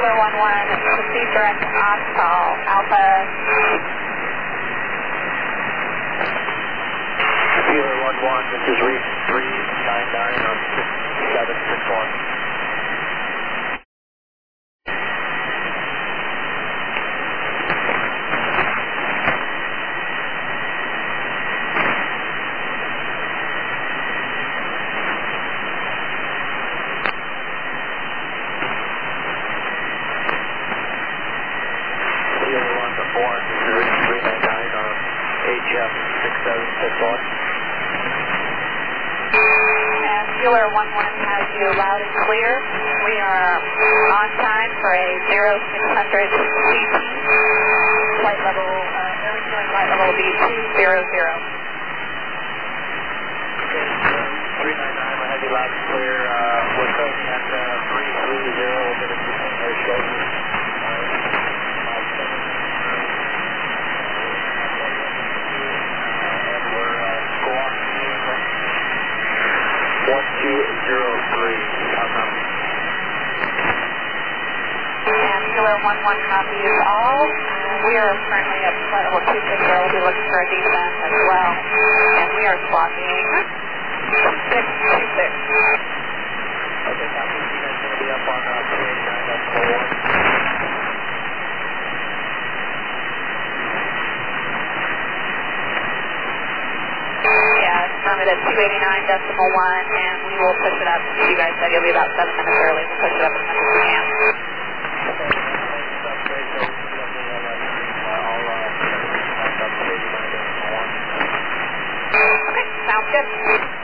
Kilo 11, proceed direct on call, Alpha. Kilo 11, this is Reef 399 on 6761. Kilo 11 has you loud and clear. We are on time for a 0600 CT. Flight level, air refueling flight level will be 200. 399, we'll have you loud and clear. We're currently at 330 over the air shoulder. And we're squawk 1203. And Kilo 11 copies all. We are currently at flight level 260. We'll be looking for a descent as well. And we are squawking 2626. Okay, copy. You guys going to be up on 289.1. Yeah, it's firmed at 289.1, and we will push it up. You guys said you'll be about 7 minutes early. We'll push it up as much as we can. Okay, sounds good.